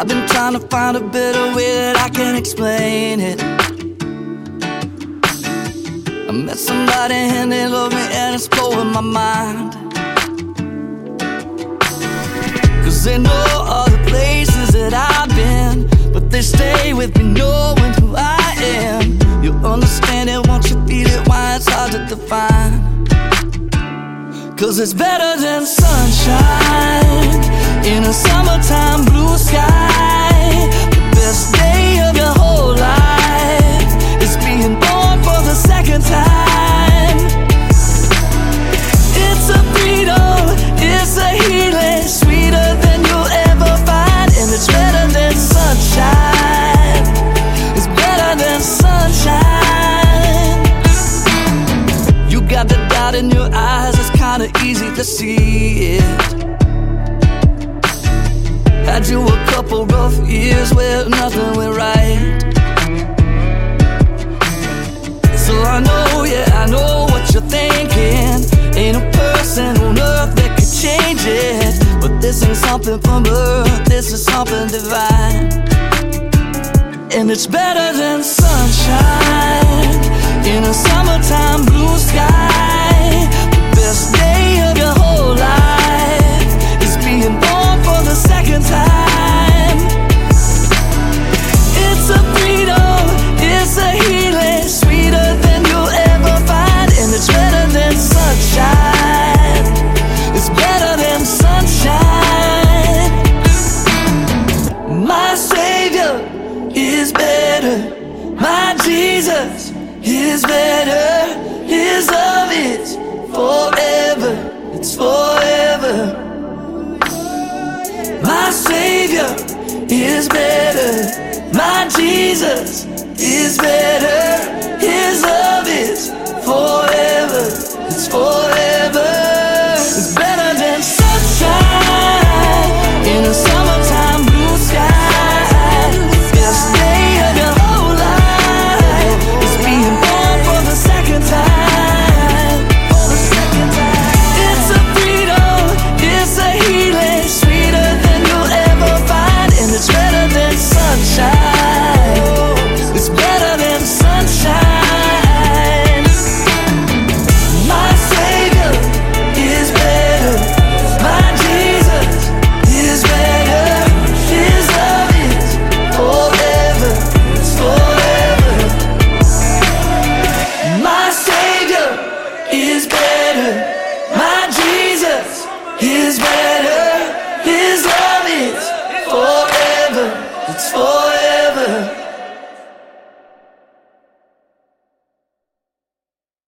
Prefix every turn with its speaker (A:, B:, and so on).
A: I've been trying to find a better way that I can explain it. I met somebody and they love me and it's blowing my mind. Cause they know all the places that I've been, but they stay with me knowing who I am. You understand it, won't you feel it, why it's hard to define. Cause it's better than sunshine in a summertime blue sky. The best day of your whole life is being born for the second time. It's a freedom, it's a healing, sweeter than you'll ever find. And it's better than sunshine, it's better than sunshine. You got the doubt in your eyes, it's kinda easy to see it. Had you a couple rough years where nothing went right. So I know, yeah, I know what you're thinking. Ain't a person on earth that could change it. But this ain't something from earth, this is something divine. And it's better than sunshine in a summertime blue sky. The best day of your whole life is being born for the second time. It's a freedom, it's a healing, sweeter than you'll ever find. And it's better than sunshine, it's better than sunshine. My Savior is better, my Jesus is better. His love is forever, it's forever. My Savior is better, my Jesus is better. His love is forever, it's forever. It's better than sunshine in a summertime blue sky. Best day of your whole life is being born for the second time. For the second time. It's a freedom, it's a healing, sweeter than you'll ever find. And it's better than sunshine, it's better than sunshine. My Savior is better, my Jesus is better. His love is forever, it's forever. My Savior is better, my Jesus is better. His love is forever, it's forever.